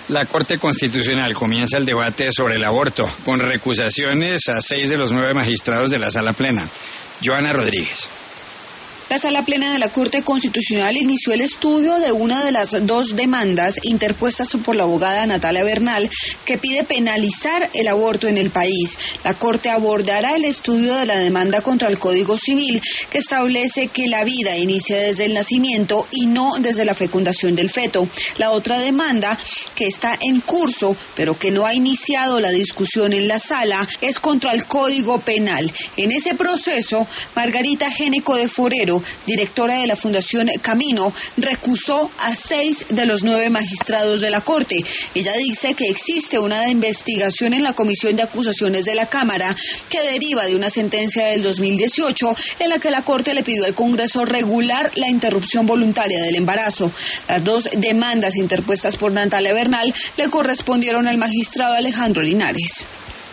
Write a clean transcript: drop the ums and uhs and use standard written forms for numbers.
La Corte Constitucional comienza el debate sobre el aborto, con recusaciones a 6 de los 9 magistrados de la Sala Plena. Joana Rodríguez. La Sala Plena de la Corte Constitucional inició el estudio de una de las 2 demandas interpuestas por la abogada Natalia Bernal, que pide penalizar el aborto en el país. La Corte abordará el estudio de la demanda contra el Código Civil, que establece que la vida inicia desde el nacimiento y no desde la fecundación del feto. La otra demanda, que está en curso, pero que no ha iniciado la discusión en la sala, es contra el Código Penal. En ese proceso, Margarita Géneco de Forero, directora de la Fundación Camino, recusó a 6 de los 9 magistrados de la Corte. Ella dice que existe una investigación en la Comisión de Acusaciones de la Cámara que deriva de una sentencia del 2018 en la que la Corte le pidió al Congreso regular la interrupción voluntaria del embarazo. Las 2 demandas interpuestas por Natalia Bernal le correspondieron al magistrado Alejandro Linares.